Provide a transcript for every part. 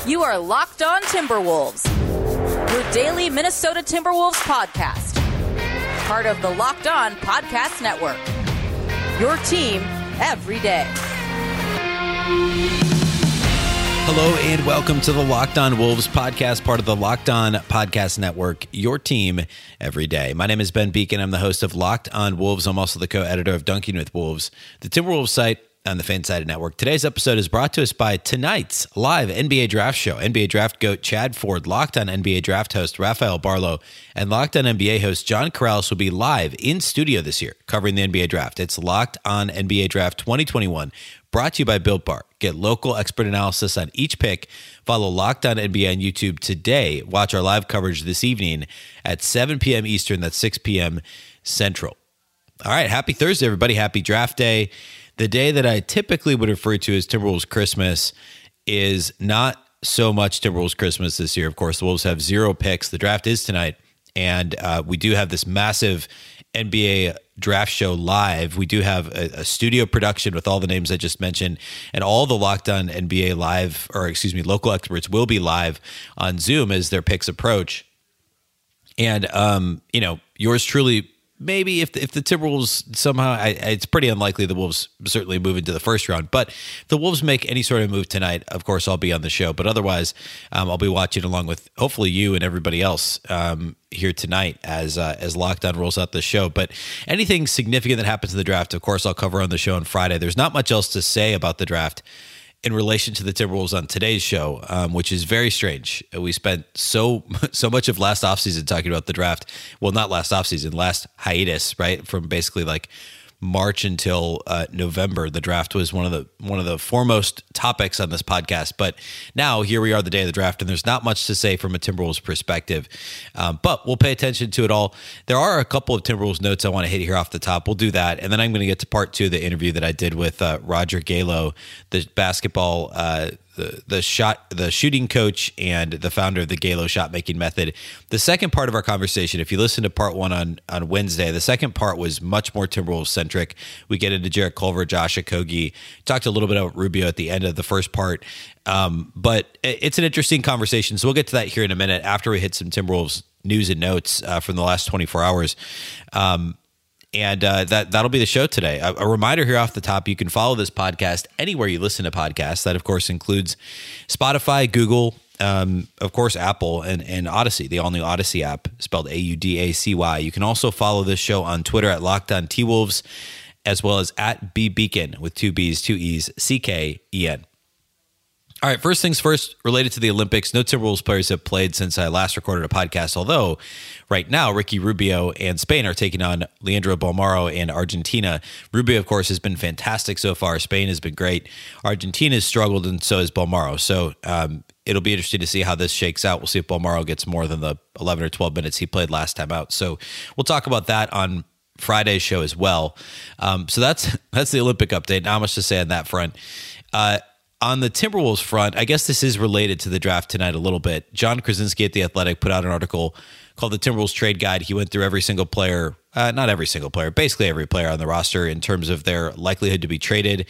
You are Locked On Timberwolves, your daily Minnesota Timberwolves podcast. Part of the Locked On Podcast Network. Your team every day. Hello and welcome to the Locked On Wolves podcast, part of the Locked On Podcast Network, your team every day. My name is Ben Beacon. I'm the host of Locked On Wolves. I'm also the co-editor of Dunking with Wolves, the Timberwolves site on the Fansided Network. Today's episode is brought to us by tonight's live NBA Draft Show. NBA Draft GOAT Chad Ford, Locked On NBA Draft host Rafael Barlow, and Locked On NBA host John Corrales will be live in studio this year covering the NBA Draft. It's Locked On NBA Draft 2021, brought to you by Built Bar. Get local expert analysis on each pick. Follow Locked On NBA on YouTube today. Watch our live coverage this evening at 7 p.m. Eastern. That's 6 p.m. Central. All right, happy Thursday, everybody. Happy Draft Day. The day that I typically would refer to as Timberwolves Christmas is not so much Timberwolves Christmas this year. Of course, the Wolves have 0 picks. The draft is tonight, and we do have this massive NBA Draft Show live. We do have a studio production with all the names I just mentioned, and all the Locked On NBA local experts will be live on Zoom as their picks approach. And, yours truly, maybe if the Timberwolves somehow, it's pretty unlikely the Wolves certainly move into the first round, but if the Wolves make any sort of move tonight, of course, I'll be on the show. But otherwise, I'll be watching along with hopefully you and everybody else here tonight as Locked On rolls out the show. But anything significant that happens in the draft, of course, I'll cover on the show on Friday. There's not much else to say about the draft in relation to the Timberwolves on today's show, which is very strange. We spent so much of last offseason talking about the draft. Well, not last offseason, last hiatus, right? From basically like March until November, the draft was one of the foremost topics on this podcast. But now here we are, the day of the draft, and there's not much to say from a Timberwolves perspective. But we'll pay attention to it all. There are a couple of Timberwolves notes I want to hit here off the top. We'll do that, and then I'm going to get to part 2 of the interview that I did with Roger Galo, the basketball the shooting coach and the founder of the Galo shot making method. The second part of our conversation, if you listen to part 1 on Wednesday, the second part was much more Timberwolves centric. We get into Jarrett Culver, Josh Okogie, talked a little bit about Rubio at the end of the first part. But it's an interesting conversation. So we'll get to that here in a minute after we hit some Timberwolves news and notes from the last 24 hours. And that'll be the show today. A reminder here off the top, you can follow this podcast anywhere you listen to podcasts. That, of course, includes Spotify, Google, of course, Apple, and Odyssey, the all-new Odyssey app, spelled Audacy. You can also follow this show on Twitter at Locked On T-Wolves, as well as at BBeacon with 2 B's, 2 E's, CKEN. All right, first things first, related to the Olympics, no Timberwolves players have played since I last recorded a podcast, although right now Ricky Rubio and Spain are taking on Leandro Bolmaro and Argentina. Rubio, of course, has been fantastic so far. Spain has been great. Argentina has struggled, and so has Bolmaro. So it'll be interesting to see how this shakes out. We'll see if Bolmaro gets more than the 11 or 12 minutes he played last time out. So we'll talk about that on Friday's show as well. So that's the Olympic update. Not much to say on that front. On the Timberwolves front, I guess this is related to the draft tonight a little bit. John Krasinski at The Athletic put out an article called The Timberwolves Trade Guide. He went through every single player, not every single player, basically every player on the roster in terms of their likelihood to be traded,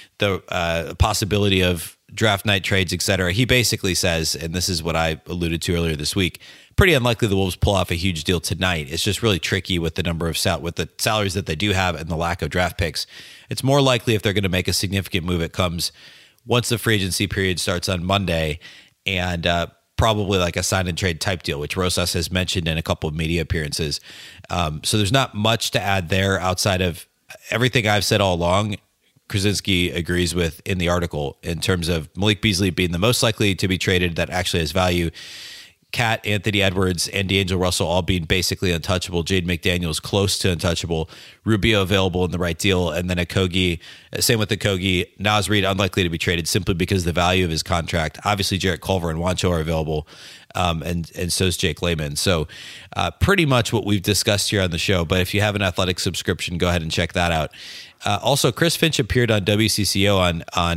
the possibility of draft night trades, etc. He basically says, and this is what I alluded to earlier this week, pretty unlikely the Wolves pull off a huge deal tonight. It's just really tricky with the number of with the salaries that they do have and the lack of draft picks. It's more likely if they're going to make a significant move, it comes once the free agency period starts on Monday, and probably like a sign and trade type deal, which Rosas has mentioned in a couple of media appearances. So there's not much to add there outside of everything I've said all along. Krasinski agrees with in the article in terms of Malik Beasley being the most likely to be traded that actually has value. Cat, Anthony Edwards, and D'Angelo Russell all being basically untouchable. Jaden McDaniels close to untouchable. Rubio available in the right deal. And then Okogie, same with Okogie. Naz Reid unlikely to be traded simply because of the value of his contract. Obviously, Jarrett Culver and Juancho are available, and so is Jake Layman. So pretty much what we've discussed here on the show. But if you have an Athletic subscription, go ahead and check that out. Also, Chris Finch appeared on WCCO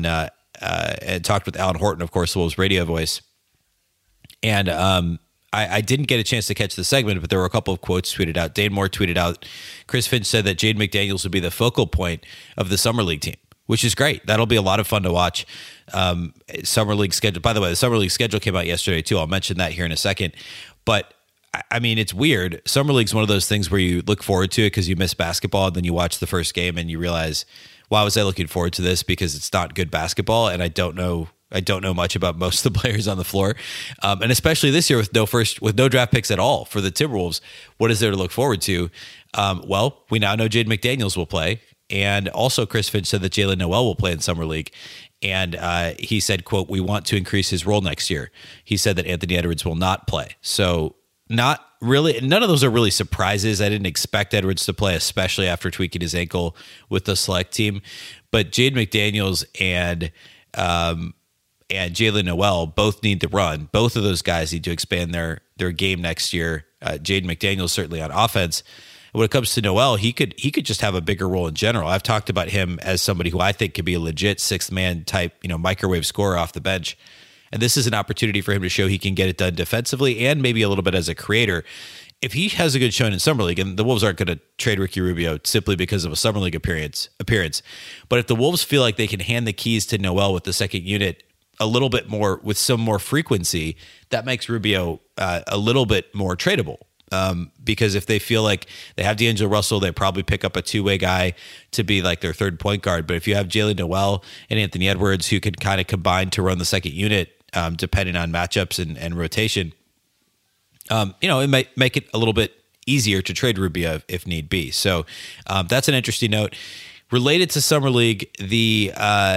and talked with Alan Horton, of course, the Wolves radio voice. And I didn't get a chance to catch the segment, but there were a couple of quotes tweeted out. Dane Moore tweeted out, Chris Finch said that Jaden McDaniels would be the focal point of the Summer League team. which is great. That'll be a lot of fun to watch. Summer League schedule. By the way, the Summer League schedule came out yesterday too. I'll mention that here in a second. But I mean, it's weird. Summer League's one of those things where you look forward to it because you miss basketball, and then you watch the first game and you realize, why was I looking forward to this? Because it's not good basketball, and I don't know much about most of the players on the floor, and especially this year with no draft picks at all for the Timberwolves. What is there to look forward to? Well, we now know Jaden McDaniels will play, and also Chris Finch said that Jaylen Nowell will play in Summer League, and he said, "quote We want to increase his role next year." He said that Anthony Edwards will not play, so not really. None of those are really surprises. I didn't expect Edwards to play, especially after tweaking his ankle with the select team, but Jaden McDaniels and Jaylen Nowell both need to run. Both of those guys need to expand their game next year. Jaden McDaniels certainly on offense. When it comes to Nowell, he could just have a bigger role in general. I've talked about him as somebody who I think could be a legit sixth man type, microwave scorer off the bench. And this is an opportunity for him to show he can get it done defensively and maybe a little bit as a creator. If he has a good showing in Summer League, and the Wolves aren't going to trade Ricky Rubio simply because of a Summer League appearance, but if the Wolves feel like they can hand the keys to Nowell with the second unit a little bit more, with some more frequency, that makes Rubio a little bit more tradable. Because if they feel like they have D'Angelo Russell, they probably pick up a two-way guy to be like their third point guard. But if you have Jaylen Nowell and Anthony Edwards who can kind of combine to run the second unit, depending on matchups and rotation, it might make it a little bit easier to trade Rubio if need be. So that's an interesting note. Related to Summer League, the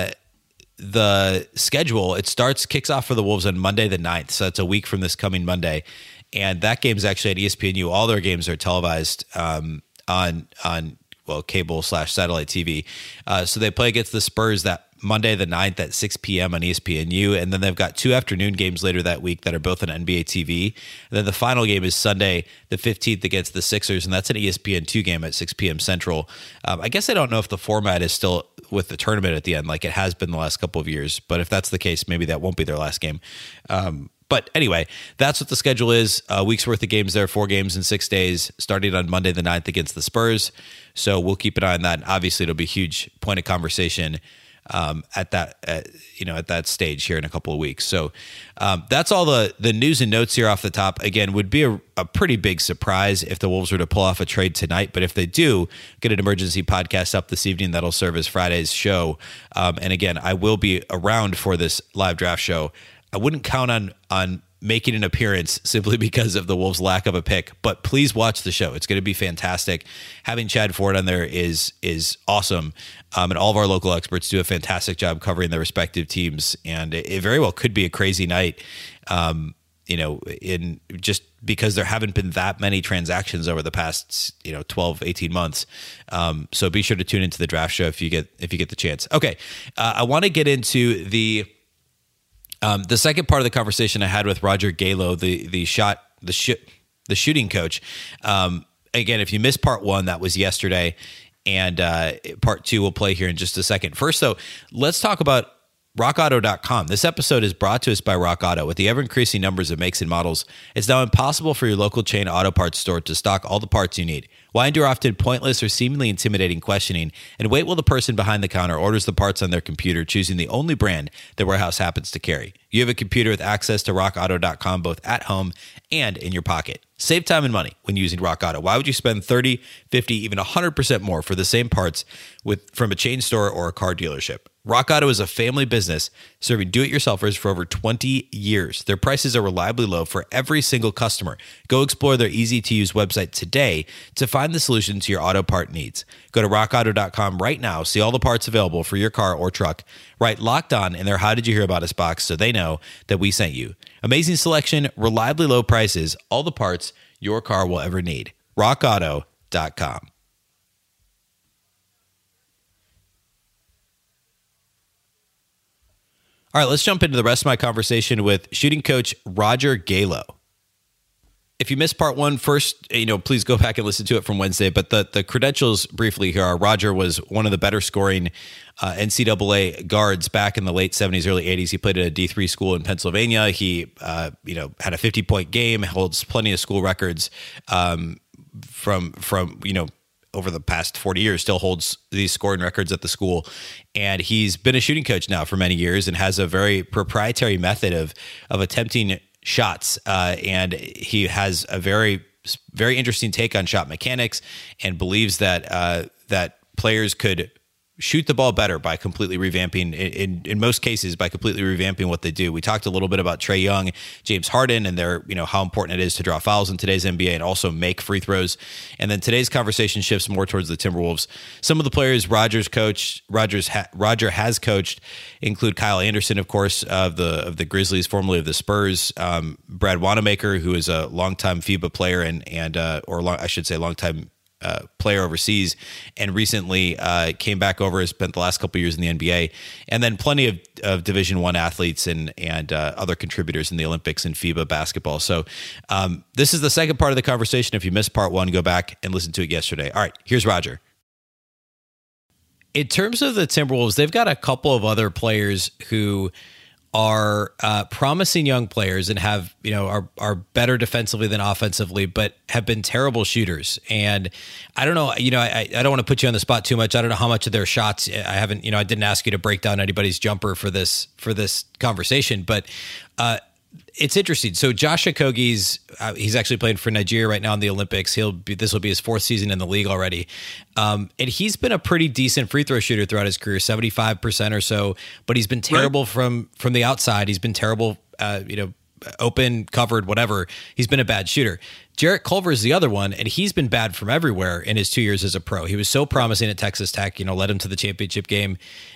schedule, kicks off for the Wolves on Monday the 9th. So it's a week from this coming Monday. And that game's actually at ESPNU. All their games are televised on cable/satellite TV. So they play against the Spurs that Monday the 9th at 6 p.m. on ESPNU. And then they've got two afternoon games later that week that are both on NBA TV. And then the final game is Sunday the 15th against the Sixers, and that's an ESPN2 game at 6 p.m. Central. I guess I don't know if the format is still with the tournament at the end like it has been the last couple of years. But if that's the case, maybe that won't be their last game. But anyway, that's what the schedule is. A week's worth of games there, 4 games in 6 days, starting on Monday the 9th against the Spurs. So we'll keep an eye on that. And obviously, it'll be a huge point of conversation at that stage here in a couple of weeks. So that's all the news and notes here off the top. Again, would be a pretty big surprise if the Wolves were to pull off a trade tonight. But if they do, get an emergency podcast up this evening that'll serve as Friday's show. And again, I will be around for this live draft show. I wouldn't count on making an appearance simply because of the Wolves' lack of a pick, but please watch the show. It's going to be fantastic. Having Chad Ford on there is awesome, and all of our local experts do a fantastic job covering their respective teams, and it very well could be a crazy night. In just because there haven't been that many transactions over the past 12, 18 months. So be sure to tune into the draft show if you get the chance. Okay, I want to get into the second part of the conversation I had with Roger Galo, the shooting coach. Again, if you missed part 1, that was yesterday, and part 2 will play here in just a second. First, though, let's talk about RockAuto.com. This episode is brought to us by Rock Auto. With the ever-increasing numbers of makes and models, it's now impossible for your local chain auto parts store to stock all the parts you need. Why endure often pointless or seemingly intimidating questioning and wait while the person behind the counter orders the parts on their computer, choosing the only brand their warehouse happens to carry? You have a computer with access to RockAuto.com both at home and in your pocket. Save time and money when using Rock Auto. Why would you spend 30, 50, even 100% more for the same parts from a chain store or a car dealership? Rock Auto is a family business serving do-it-yourselfers for over 20 years. Their prices are reliably low for every single customer. Go explore their easy-to-use website today to find the solution to your auto part needs. Go to rockauto.com right now. See all the parts available for your car or truck. Write Locked On in their How Did You Hear About Us box so they know that we sent you. Amazing selection, reliably low prices, all the parts your car will ever need. rockauto.com. All right, let's jump into the rest of my conversation with shooting coach Roger Galo. If you missed part 1, first, please go back and listen to it from Wednesday. But the credentials briefly here are Roger was one of the better scoring NCAA guards back in the late 70s, early 80s. He played at a D3 school in Pennsylvania. He, had a 50-point game, holds plenty of school records from over the past 40 years still holds these scoring records at the school. And he's been a shooting coach now for many years and has a very proprietary method of attempting shots. And he has a very, very interesting take on shot mechanics and believes that players could shoot the ball better by completely revamping, in most cases, by completely revamping what they do. We talked a little bit about Trae Young, James Harden, and how important it is to draw fouls in today's NBA and also make free throws. And then today's conversation shifts more towards the Timberwolves. Some of the players Roger has coached include Kyle Anderson, of course, of the Grizzlies, formerly of the Spurs, Brad Wanamaker, who is a longtime FIBA player longtime player overseas, and recently came back over, has spent the last couple of years in the NBA, and then plenty of Division I athletes and other contributors in the Olympics and FIBA basketball. So this is the second part of the conversation. If you missed part one, go back and listen to it yesterday. All right, here's Roger. In terms of the Timberwolves, they've got a couple of other players who are promising young players and have, are better defensively than offensively, but have been terrible shooters. And I don't know, I don't want to put you on the spot too much. I don't know how much of their shots I didn't ask you to break down anybody's jumper for this conversation, but it's interesting. So Josh Okogie's he's actually playing for Nigeria right now in the Olympics. This will be his fourth season in the league already. And he's been a pretty decent free throw shooter throughout his career, 75% or so, but he's been terrible from the outside. He's been terrible, open, covered, whatever. He's been a bad shooter. Jarrett Culver is the other one, and he's been bad from everywhere in his 2 years as a pro. He was so promising at Texas Tech, led him to the championship game,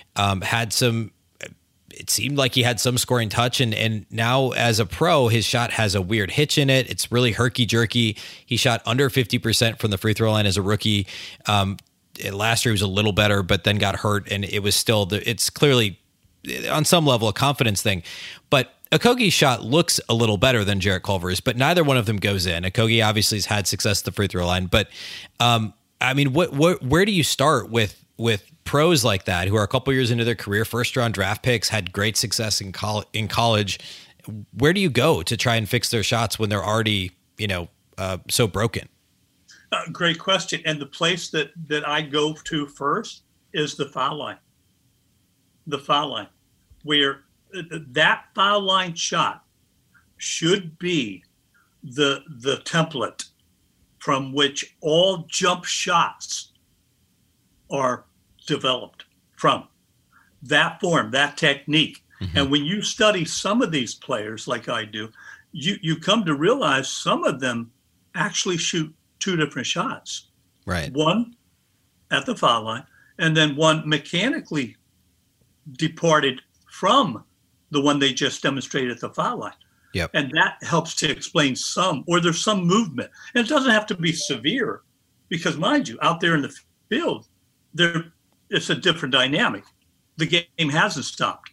it seemed like he had some scoring touch, and now as a pro, his shot has a weird hitch in it. It's really herky-jerky. He shot under 50% from the free throw line as a rookie. Last year he was a little better, but then got hurt, and it was still, it's clearly on some level a confidence thing. But Okogie's shot looks a little better than Jarrett Culver's, but neither one of them goes in. Okogie obviously has had success at the free throw line, but where do you start with pros like that who are a couple years into their career, first round draft picks, had great success in college? Where do you go to try and fix their shots when they're already, so broken? Great question. And the place that I go to first is the foul line. The foul line, where that foul line shot should be the template from which all jump shots are developed from. That form, that technique. Mm-hmm. And when you study some of these players like I do, you come to realize some of them actually shoot two different shots. Right. One at the foul line, and then one mechanically departed from the one they just demonstrated at the foul line. Yep. And that helps to explain there's some movement. And it doesn't have to be severe because, mind you, out there in the field, it's a different dynamic. The game hasn't stopped.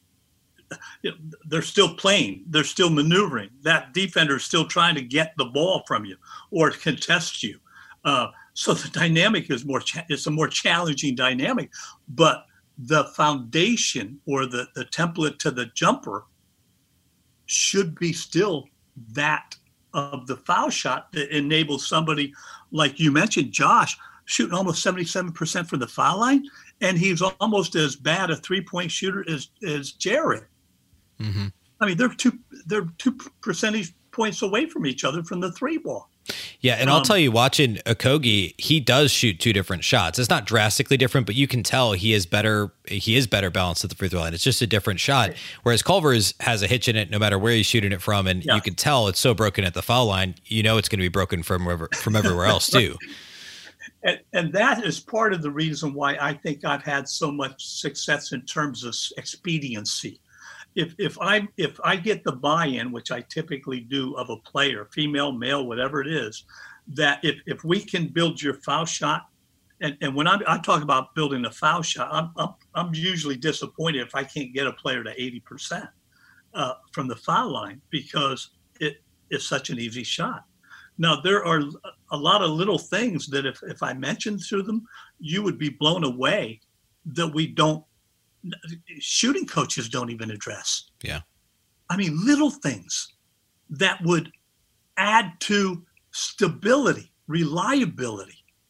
They're still playing. They're still maneuvering. That defender is still trying to get the ball from you or contest you. So the dynamic is it's a more challenging dynamic. But the foundation or the template to the jumper should be still that of the foul shot that enables somebody like you mentioned, Josh, shooting almost 77% from the foul line, and he's almost as bad a three-point shooter as Jarrett. Mm-hmm. I mean, they're two percentage points away from each other from the three ball. Yeah, and I'll tell you, watching Okogie, he does shoot two different shots. It's not drastically different, but you can tell he is better balanced at the free throw line. It's just a different shot. Whereas Culver's has a hitch in it no matter where he's shooting it from, and you can tell it's so broken at the foul line. It's going to be broken from everywhere else too. And that is part of the reason why I think I've had so much success in terms of expediency. If I get the buy-in, which I typically do, of a player, female, male, whatever it is, that if we can build your foul shot, and when I talk about building a foul shot, I'm usually disappointed if I can't get a player to 80% from the foul line because it is such an easy shot. Now, there are a lot of little things that if I mentioned to them, you would be blown away that shooting coaches don't even address. Yeah. I mean, little things that would add to stability, reliability,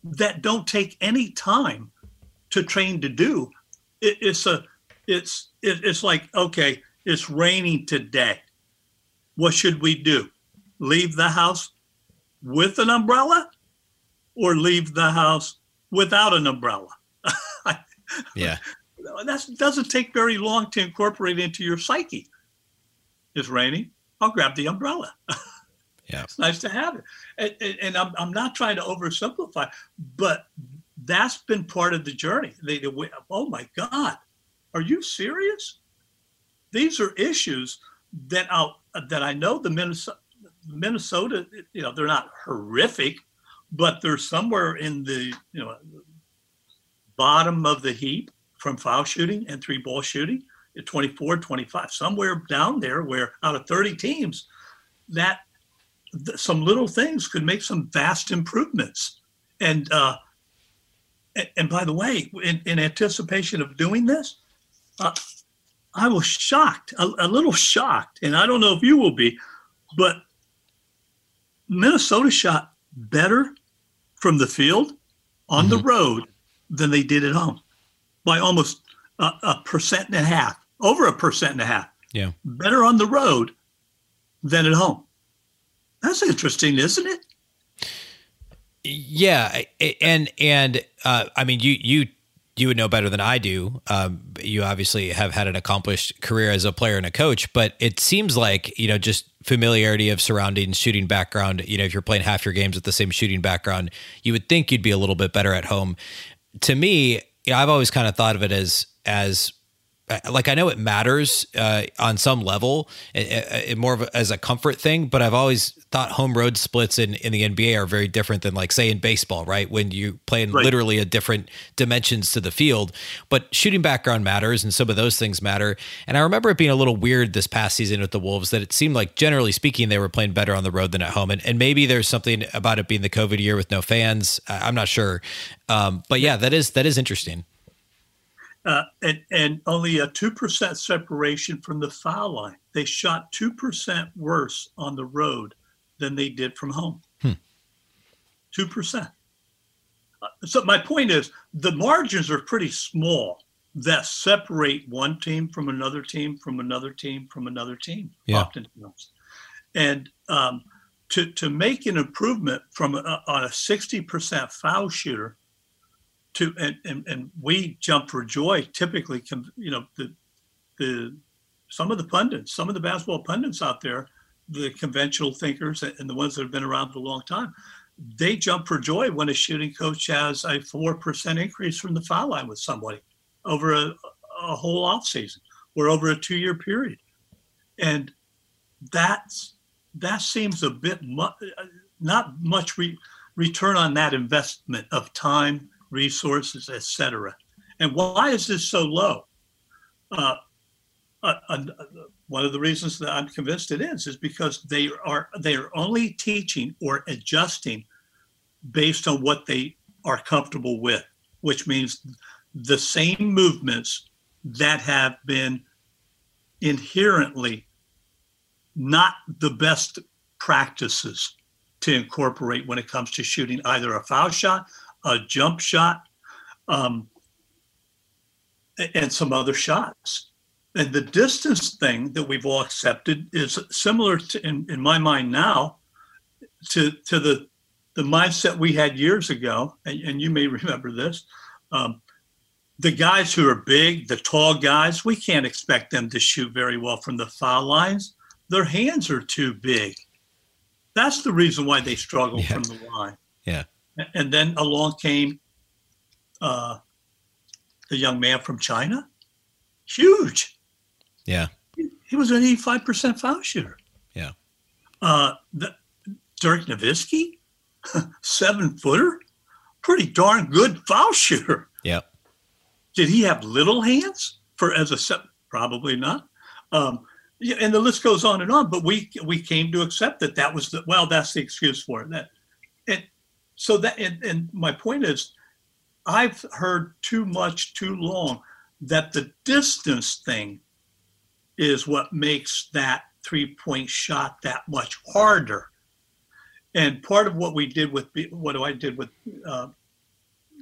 that don't take any time to train to do. It's like, okay, it's raining today. What should we do? Leave the house with an umbrella or leave the house without an umbrella? Yeah. That doesn't take very long to incorporate into your psyche. It's raining. I'll grab the umbrella. Yeah. It's nice to have it. And I'm not trying to oversimplify, but that's been part of the journey. Oh my God, are you serious? These are issues that I know the Minnesota, they're not horrific, but they're somewhere in the bottom of the heap from foul shooting and three ball shooting at 24, 25, somewhere down there where out of 30 teams, that some little things could make some vast improvements. And by the way, in anticipation of doing this, I was shocked, a little shocked, and I don't know if you will be, but Minnesota shot better from the field on the road than they did at home by almost 1.5%, over 1.5%. Yeah. Better on the road than at home. That's interesting, isn't it? Yeah. And I mean, you would know better than I do. You obviously have had an accomplished career as a player and a coach, but it seems like, just familiarity of surroundings, shooting background, if you're playing half your games with the same shooting background, you would think you'd be a little bit better at home. To me, I've always kind of thought of it as like, I know it matters on some level, more of as a comfort thing, but I've always thought home road splits in the NBA are very different than, like, say, in baseball, right? When you play in literally a different dimensions to the field, but shooting background matters and some of those things matter. And I remember it being a little weird this past season with the Wolves that it seemed like, generally speaking, they were playing better on the road than at home. And maybe there's something about it being the COVID year with no fans. I'm not sure. But yeah, that is interesting. And only a 2% separation from the foul line. They shot 2% worse on the road than they did from home. 2%. So my point is, the margins are pretty small that separate one team from another team, from another team, from another team, oftentimes. And to make an improvement from on a 60% foul shooter, and we jump for joy. Typically, some of the pundits, some of the basketball pundits out there, the conventional thinkers and the ones that have been around for a long time, they jump for joy when a shooting coach has a 4% increase from the foul line with somebody over a whole off season or over a 2-year period, and that seems a bit not much return on that investment of time, resources, etc. And why is this so low? One of the reasons that I'm convinced it is because they are only teaching or adjusting based on what they are comfortable with, which means the same movements that have been inherently not the best practices to incorporate when it comes to shooting either a foul shot, a jump shot, and some other shots. And the distance thing that we've all accepted is similar to, in my mind now, to the mindset we had years ago, and you may remember this. The guys who are big, the tall guys, we can't expect them to shoot very well from the foul lines. Their hands are too big. That's the reason why they struggle from the line. Yeah. And then along came the young man from China. Huge. Yeah. He was an 85% foul shooter. Yeah. Dirk Nowitzki, 7-footer, pretty darn good foul shooter. Yeah. Did he have little hands probably not. And the list goes on and on, but we came to accept that was that's the excuse for it. And my point is, I've heard too much, too long, that the distance thing is what makes that 3-point shot that much harder. And part of what I did with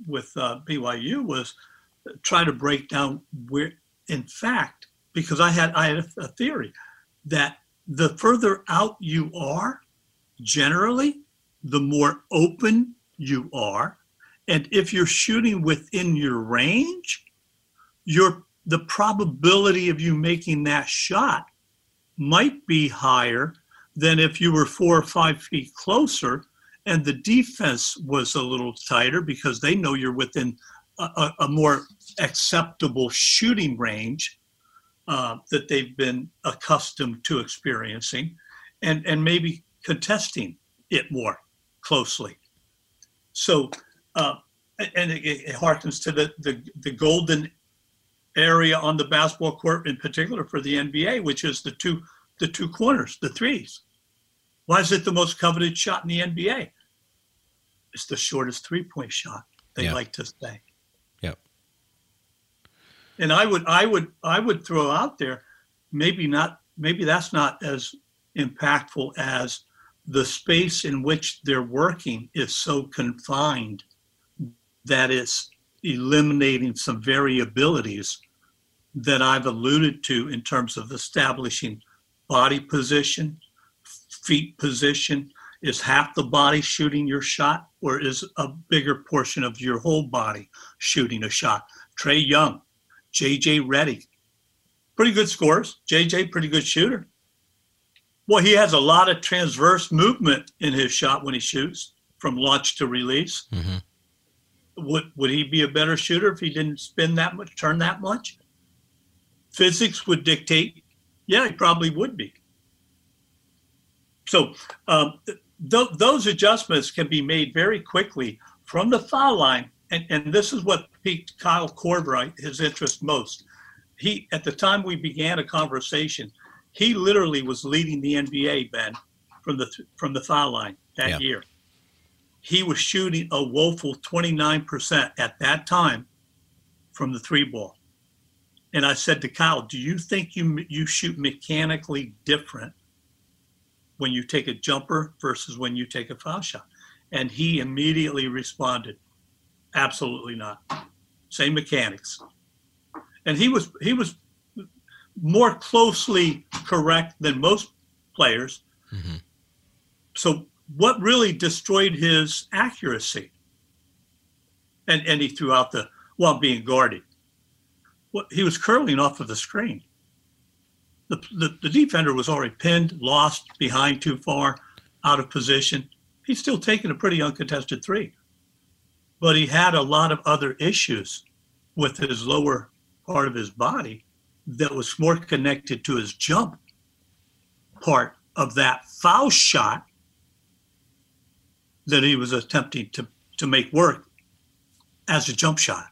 BYU was try to break down where, in fact, because I had a theory that the further out you are, generally, the more open you are. And if you're shooting within your range, the probability of you making that shot might be higher than if you were 4 or 5 feet closer and the defense was a little tighter because they know you're within a more acceptable shooting range that they've been accustomed to experiencing, and maybe contesting it more closely. So, and it harkens to the golden area on the basketball court, in particular for the NBA, which is the two corners, the threes. Why is it the most coveted shot in the NBA? It's the shortest three-point shot, they like to say. Yep. And I would throw out there, maybe that's not as impactful as the space in which they're working is so confined that it's eliminating some variabilities that I've alluded to in terms of establishing body position, feet position. Is half the body shooting your shot, or is a bigger portion of your whole body shooting a shot? Trae Young, JJ Redick, pretty good scores. JJ, pretty good shooter. Well, he has a lot of transverse movement in his shot when he shoots from launch to release. Mm-hmm. Would he be a better shooter if he didn't spin that much, turn that much? Physics would dictate, yeah, he probably would be. So those adjustments can be made very quickly from the foul line. And this is what piqued Kyle Korver, his interest most. He, at the time we began a conversation, he literally was leading the NBA, Ben, from the foul line that year. He was shooting a woeful 29% at that time from the three ball. And I said to Kyle, do you think you shoot mechanically different when you take a jumper versus when you take a foul shot? And he immediately responded, absolutely not. Same mechanics. And he was more closely correct than most players. Mm-hmm. So what really destroyed his accuracy? And he threw out while being guarded. Well, he was curling off of the screen. The defender was already pinned, lost, behind too far, out of position. He's still taking a pretty uncontested three. But he had a lot of other issues with his lower part of his body that was more connected to his jump part of that foul shot that he was attempting to make work as a jump shot.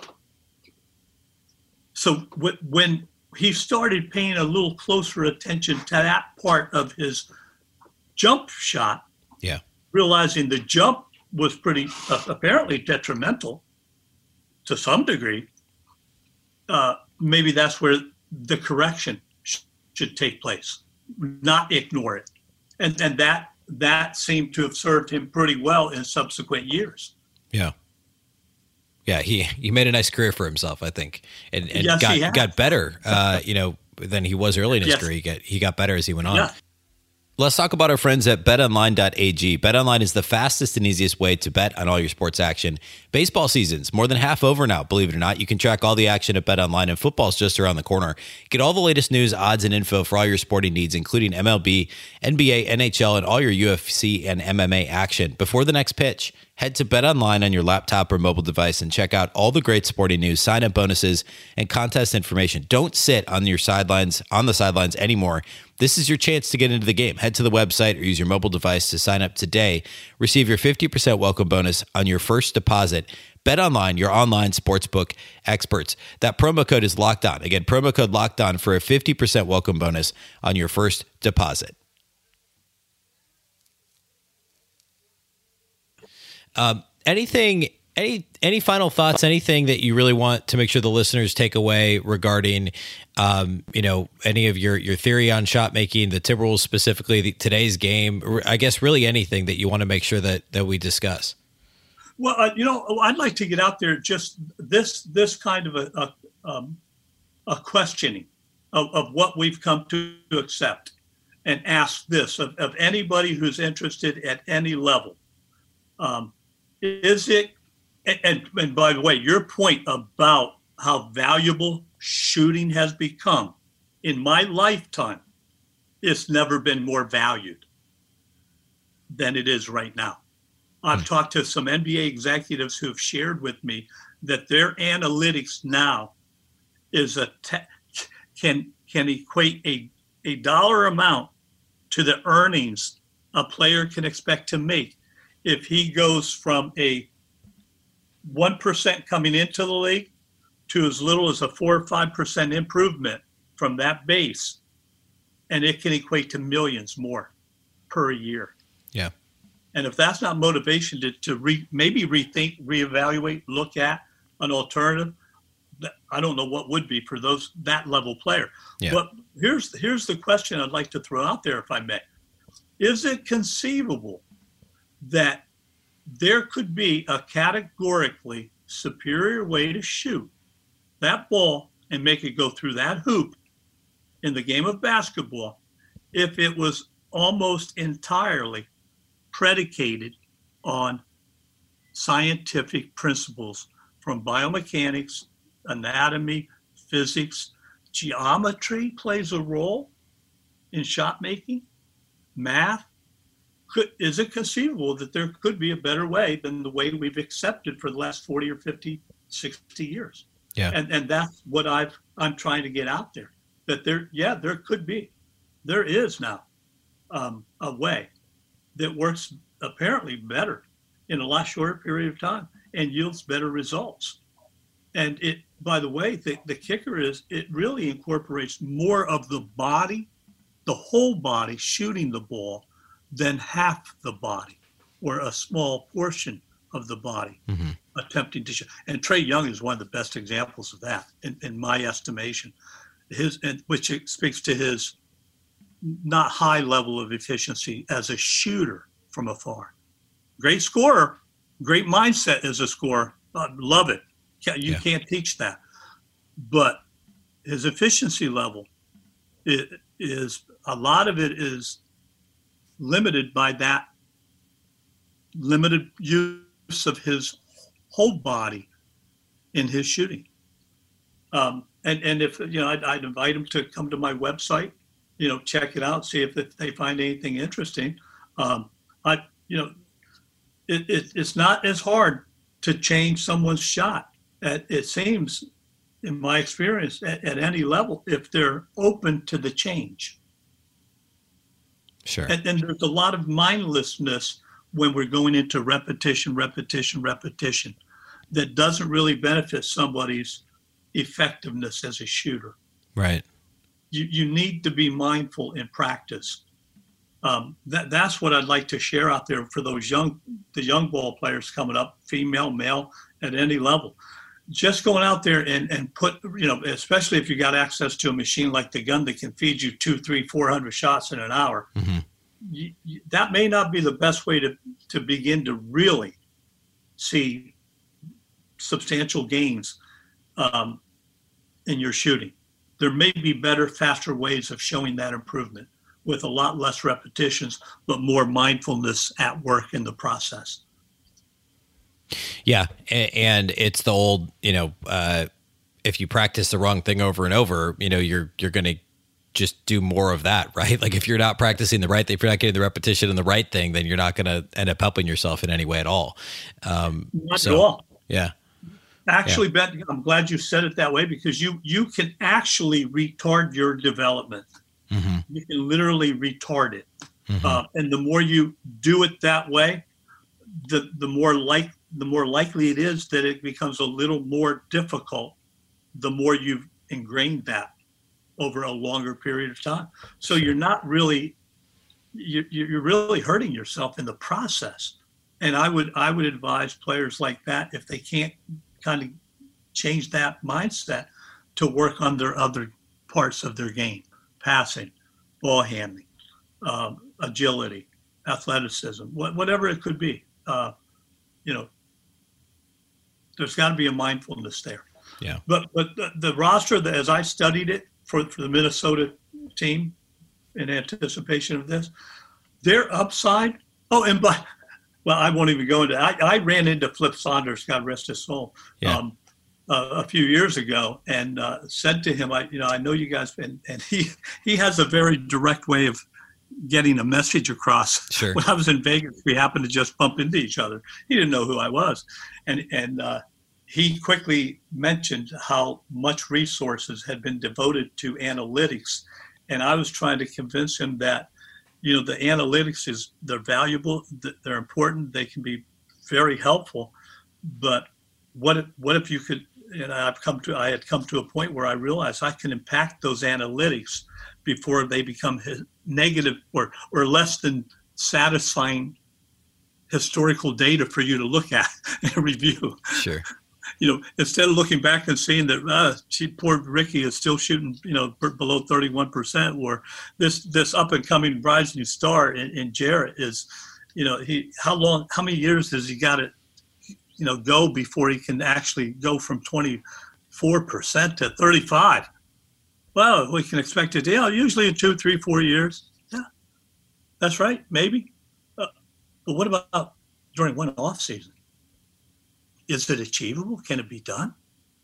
So when he started paying a little closer attention to that part of his jump shot, realizing the jump was pretty apparently detrimental to some degree, maybe that's where the correction should take place, not ignore it. And that seemed to have served him pretty well in subsequent years. Yeah. Yeah, he made a nice career for himself, I think, and yes, got better, than he was early in his career. He got better as he went on. Yeah. Let's talk about our friends at betonline.ag. BetOnline is the fastest and easiest way to bet on all your sports action. Baseball season's more than half over now, believe it or not. You can track all the action at BetOnline, and football's just around the corner. Get all the latest news, odds, and info for all your sporting needs, including MLB, NBA, NHL, and all your UFC and MMA action. Before the next pitch, head to BetOnline on your laptop or mobile device and check out all the great sporting news, sign-up bonuses, and contest information. Don't sit on the sidelines anymore. This is your chance to get into the game. Head to the website or use your mobile device to sign up today. Receive your 50% welcome bonus on your first deposit. BetOnline, your online sportsbook experts. That promo code is Locked On. Again, promo code Locked On for a 50% welcome bonus on your first deposit. Any final thoughts? Anything that you really want to make sure the listeners take away regarding, any of your theory on shot making, the Timberwolves specifically, today's game? I guess really anything that you want to make sure that we discuss. Well, I'd like to get out there just this kind of a questioning of what we've come to accept, and ask this of anybody who's interested at any level. Is it, and by the way, your point about how valuable shooting has become in my lifetime, it's never been more valued than it is right now. I've talked to some NBA executives who have shared with me that their analytics now is can equate a dollar amount to the earnings a player can expect to make if he goes from a 1% coming into the league to as little as a 4 or 5% improvement from that base. And it can equate to millions more per year. Yeah. And if that's not motivation to maybe rethink, reevaluate, look at an alternative, I don't know what would be for that level player. Yeah. But here's the question I'd like to throw out there, if I may. Is it conceivable that there could be a categorically superior way to shoot that ball and make it go through that hoop in the game of basketball if it was almost entirely predicated on scientific principles from biomechanics, anatomy, physics? Geometry plays a role in shot making, math. Is it conceivable that there could be a better way than the way we've accepted for the last 40 or 50, 60 years? Yeah. And that's what I'm trying to get out there, that there could be, there is now a way that works apparently better in a lot shorter period of time and yields better results. And it, by the way, the kicker is it really incorporates more of the body, the whole body shooting the ball, than half the body or a small portion of the body attempting to shoot. And Trae Young is one of the best examples of that, in my estimation. Which speaks to his not high level of efficiency as a shooter from afar. Great scorer, great mindset as a scorer. Love it. You can't teach that. But his efficiency level is a lot of it is limited by that limited use of his whole body in his shooting. And if, I'd invite him to come to my website, check it out, see if they find anything interesting. It's not as hard to change someone's shot. It seems, in my experience, at any level, if they're open to the change. Sure. And then there's a lot of mindlessness when we're going into repetition that doesn't really benefit somebody's effectiveness as a shooter. Right. You need to be mindful in practice. That's what I'd like to share out there for the young ball players coming up, female, male, at any level. Just going out there and put, especially if you got access to a machine like the gun that can feed you 200, 300, 400 shots in an hour, that may not be the best way to begin to really see substantial gains in your shooting. There may be better, faster ways of showing that improvement with a lot less repetitions, but more mindfulness at work in the process. Yeah. And it's the old, if you practice the wrong thing over and over, you're going to just do more of that, right? Like if you're not practicing the right thing, if you're not getting the repetition and the right thing, then you're not going to end up helping yourself in any way at all. Not at all. Yeah. Actually, Ben, I'm glad you said it that way, because you can actually retard your development. You can literally retard it. And the more you do it that way, the more likely it is that it becomes a little more difficult the more you've ingrained that over a longer period of time. So you're not really, you're really hurting yourself in the process. And I would advise players like that, if they can't kind of change that mindset, to work on their other parts of their game: passing, ball handling, agility, athleticism, whatever it could be. There's got to be a mindfulness there. Yeah. But the roster, as I studied it for the Minnesota team in anticipation of this, their upside. Oh, and I won't even go into. I ran into Flip Saunders, God rest his soul, a few years ago, and said to him, I know you guys, and he has a very direct way of getting a message across. Sure. When I was in Vegas, we happened to just bump into each other. He didn't know who I was, and he quickly mentioned how much resources had been devoted to analytics, and I was trying to convince him that, the analytics they're valuable, they're important, they can be very helpful, but what if you could? And I had come to a point where I realized I can impact those analytics before they become negative or less than satisfying historical data for you to look at and review. Sure. Instead of looking back and seeing that poor Ricky is still shooting, below 31%, or this up and coming rising star in Jarrett is, how many years has he got to, go before he can actually go from 24% to 35? Well, we can expect it. Usually in 2, 3, 4 years. Yeah, that's right. Maybe. But what about during one off season? Is it achievable? Can it be done?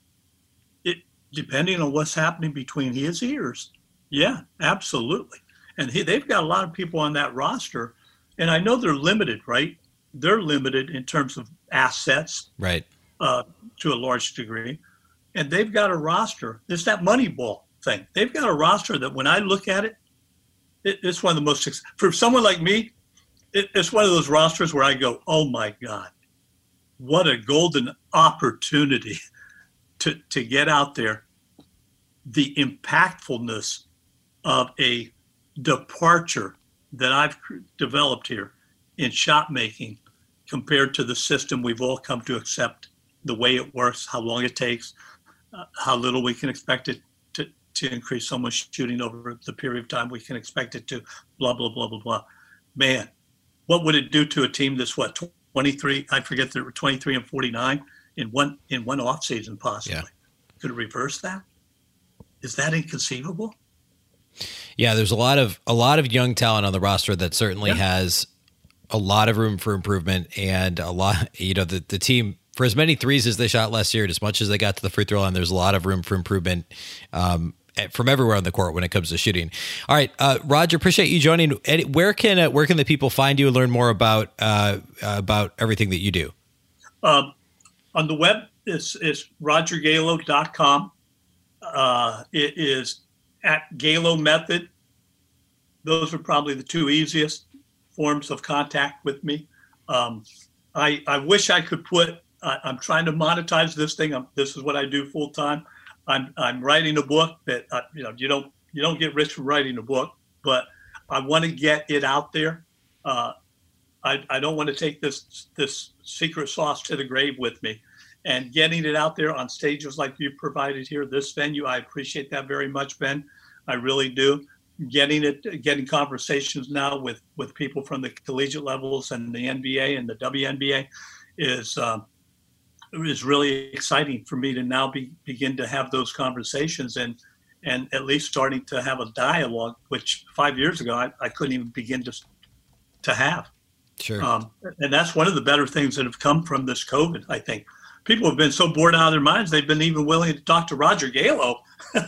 Depending on what's happening between his ears. Yeah, absolutely. And they've got a lot of people on that roster, and I know they're limited, right? They're limited in terms of assets, right? To a large degree, and they've got a roster. It's that Moneyball thing. They've got a roster that, when I look at it, it's one of the most, for someone like me, it's one of those rosters where I go, oh my God, what a golden opportunity to get out there. The impactfulness of a departure that I've developed here in shot making compared to the system we've all come to accept, the way it works, how long it takes, how little we can expect it to increase someone's shooting over the period of time we can expect it to, blah, blah, blah, blah, blah. Man, what would it do to a team that's 23? I forget, they were 23 and 49 in one off season possibly. Yeah. Could it reverse that? Is that inconceivable? Yeah, there's a lot of young talent on the roster that certainly has a lot of room for improvement, and a lot, the team, for as many threes as they shot last year, as much as they got to the free throw line, there's a lot of room for improvement from everywhere on the court when it comes to shooting. All right, Roger, appreciate you joining. Where can the people find you and learn more about everything that you do? On the web, it's rogergallo.com. It is at Gallo Method. Those are probably the two easiest forms of contact with me. I wish I could I'm trying to monetize this thing. This is what I do full time. I'm writing a book that you don't get rich from writing a book, but I want to get it out there. I don't want to take this secret sauce to the grave with me, and getting it out there on stages like you provided here, this venue. I appreciate that very much, Ben. I really do. Getting conversations now with people from the collegiate levels and the NBA and the WNBA is really exciting for me to now begin to have those conversations and at least starting to have a dialogue, which 5 years ago I couldn't even begin to have. Sure. And that's one of the better things that have come from this COVID, I think. People have been so bored out of their minds, they've been even willing to talk to Roger Gallo.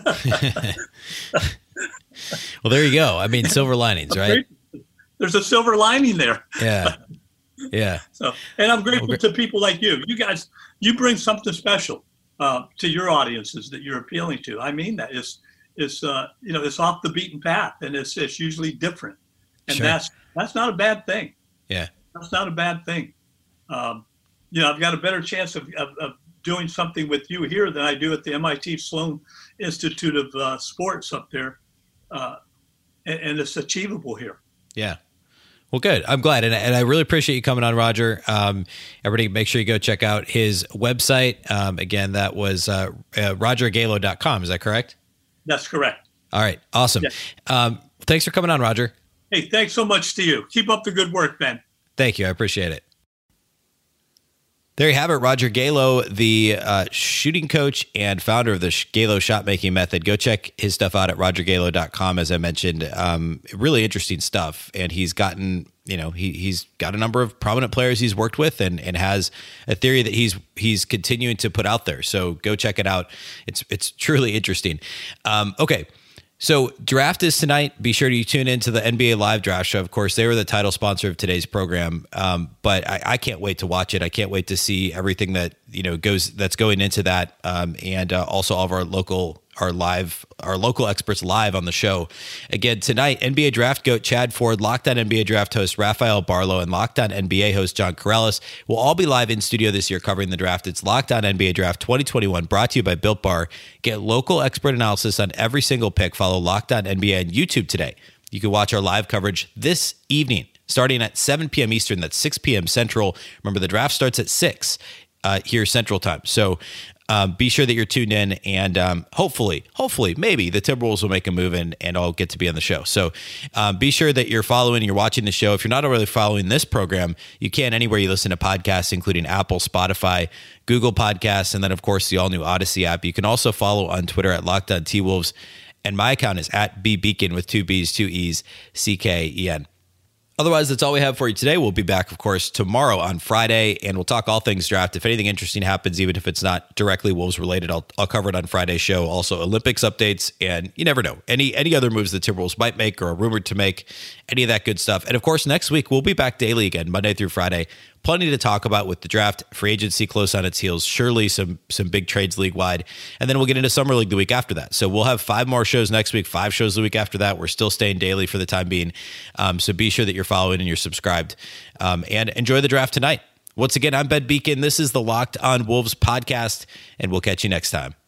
Well, there you go. I mean, silver linings, right? There's a silver lining there. Yeah. Yeah. So, and I'm grateful to people like you. You guys, you bring something special to your audiences that you're appealing to. I mean, that is it's off the beaten path, and it's usually different, and sure. that's not a bad thing. Yeah, that's not a bad thing. I've got a better chance of doing something with you here than I do at the MIT Sloan Institute of Sports up there, and it's achievable here. Yeah. Well, good. I'm glad. And I really appreciate you coming on, Roger. Everybody make sure you go check out his website. Again, that was rogergallo.com. Is that correct? That's correct. All right. Awesome. Yeah. Thanks for coming on, Roger. Hey, thanks so much to you. Keep up the good work, Ben. Thank you. I appreciate it. There you have it. Roger Galo, the shooting coach and founder of the Galo shot making method. Go check his stuff out at rogergalo.com. As I mentioned, really interesting stuff. And he's gotten, he's got a number of prominent players he's worked with and has a theory that he's continuing to put out there. So go check it out. It's truly interesting. Okay. So draft is tonight. Be sure to tune into the NBA Live Draft Show. Of course, they were the title sponsor of today's program. But I can't wait to watch it. I can't wait to see everything that that's going into that, and also all of our local experts live on the show. Again, tonight, NBA Draft Goat Chad Ford, Locked On NBA Draft host Rafael Barlow, and Locked On NBA host John Corrales will all be live in studio this year covering the draft. It's Locked On NBA Draft 2021, brought to you by Built Bar. Get local expert analysis on every single pick. Follow Locked On NBA on YouTube today. You can watch our live coverage this evening, starting at 7 p.m. Eastern. That's 6 p.m. Central. Remember, the draft starts at 6 here Central Time. So be sure that you're tuned in, and hopefully, maybe the Timberwolves will make a move and I'll get to be on the show. So be sure that you're following, you're watching the show. If you're not already following this program, you can anywhere you listen to podcasts, including Apple, Spotify, Google Podcasts, and then, of course, the all-new Odyssey app. You can also follow on Twitter at Locked On T-Wolves, and my account is at bbeacon with 2 B's, 2 E's, C-K-E-N. Otherwise, that's all we have for you today. We'll be back, of course, tomorrow on Friday, and we'll talk all things draft. If anything interesting happens, even if it's not directly Wolves related, I'll cover it on Friday's show. Also, Olympics updates, and you never know. Any other moves the Timberwolves might make or are rumored to make, any of that good stuff. And of course, next week, we'll be back daily again, Monday through Friday. Plenty to talk about with the draft, free agency close on its heels, surely some big trades league-wide, and then we'll get into Summer League the week after that. So we'll have 5 more shows next week, 5 shows the week after that. We're still staying daily for the time being, so be sure that you're following and you're subscribed, and enjoy the draft tonight. Once again, I'm Ben Beacon. This is the Locked On Wolves podcast, and we'll catch you next time.